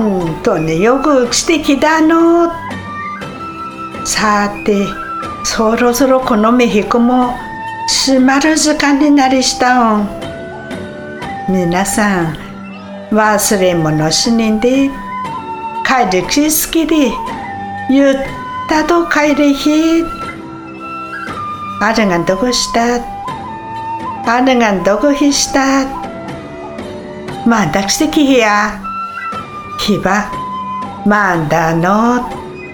本当によく素敵だの。さて、そろそろこのメヒコも閉まる時間になりしたん。皆さん、忘れ物しねんで、帰りき好きで、ゆったと帰りひ。あれがどこした？あれがどこひした？まだ奇跡や。ひば、まだの。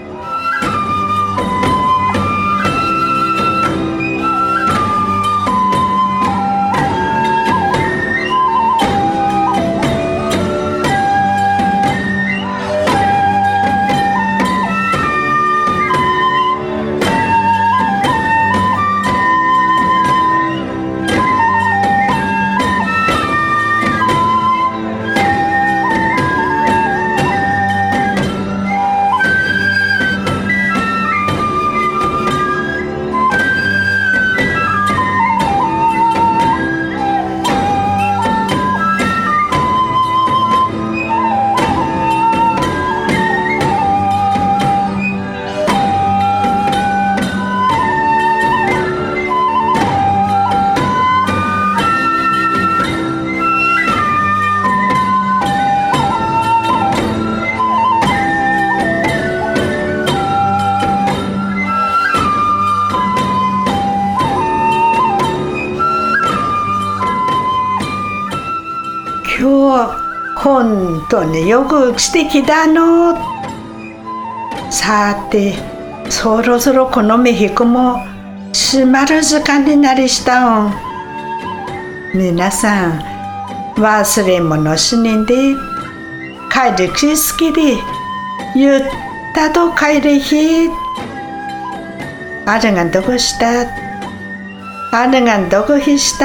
今日本当によく素敵だの。さて、そろそろこのメヒコも閉まる時間になりしたん。皆さん、忘れ物しねんで、帰りき好きで、ゆったと帰りひ。あれがどこした？あれがどこひした？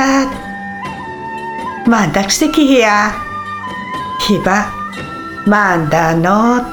まだ奇跡や。ひば、まだの。